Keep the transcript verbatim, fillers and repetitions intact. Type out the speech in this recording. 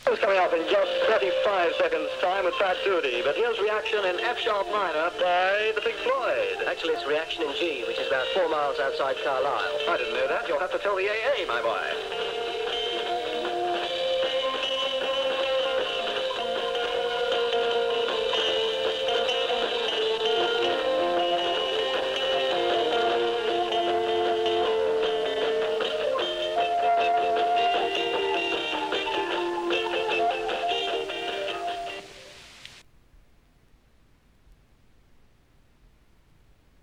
It's coming up in just thirty-five seconds time with Fat Duty, but here's reaction in F sharp minor by the Pink Floyd. Actually, it's reaction in G, which is about four miles outside Carlisle. I didn't know that. You'll have to tell the A A, my boy.